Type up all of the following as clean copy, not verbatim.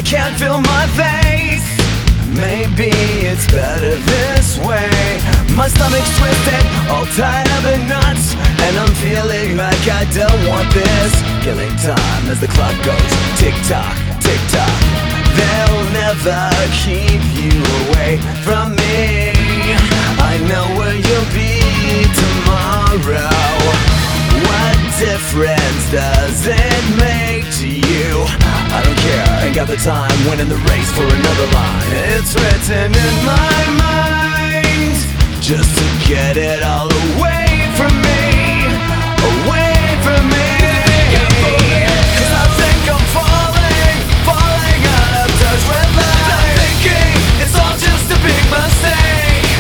can't feel my face. Maybe it's better this way. My stomach's twisted, all tied up in knots, and I'm feeling like I don't want this. Killing time as the clock goes tick-tock, tick-tock. They'll never keep you away from me. I know where you'll be tomorrow. What difference does it make to you? I don't care, ain't got the time, winning the race for another line. It's written in my mind, just to get it all away from me, away from me. Cause I think I'm falling, falling out of touch with life. I'm thinking it's all just a big mistake.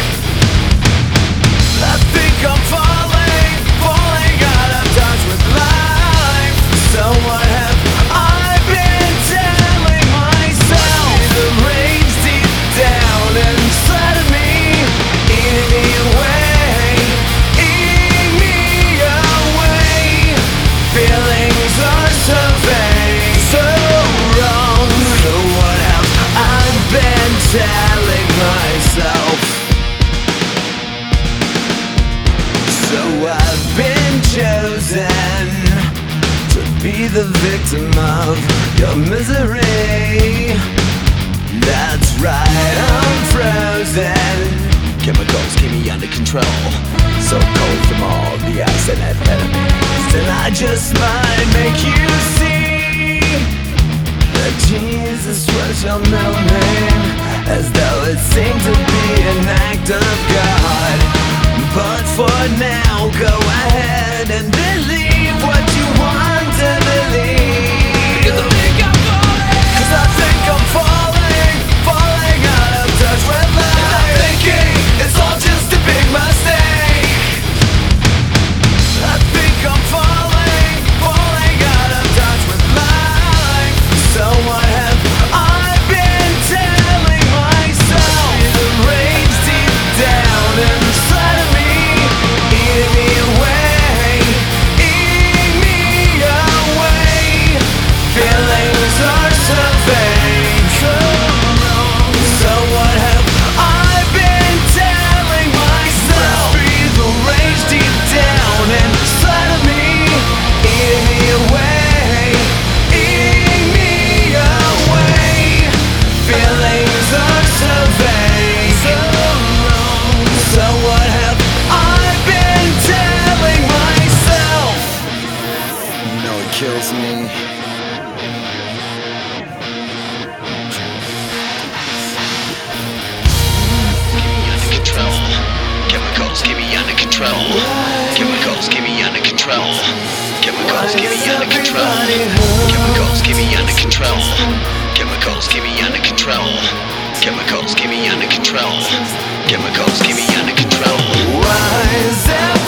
I think I'm falling, falling out of touch with life. So what have I been telling myself? The rage deep down inside of me, eating me away, eating me away. Feelings are so vague, so wrong. So what have I been telling myself? So I've been chosen to be the victim of your misery. That's right, I'm frozen. Chemicals keep me under control, so cold from all the ice and amphetamines. And I just might make you see that Jesus was your middle name, as though it seemed to be an act of God. But for now, go ahead and believe what you want to believe. Cause I think I'm falling, falling out of touch with life. And I'm thinking it's all just a big mistake. I think I'm falling, falling out of touch with life. So what have I been telling myself? The rage deep down inside of me, eating me away, eating me away. Feelings are so vague, so wrong. So what have I been telling myself? Breathe the rage deep down inside of me, eating me away, eating me away. Feelings are so vague, so wrong. So what have I been telling myself? You know it kills me. Chemicals keep me under control. Chemicals keep me under control. Chemicals keep me under control. Chemicals keep me under control. Chemicals keep me under control. Chemicals keep me under control. Chemicals keep me under control. Why is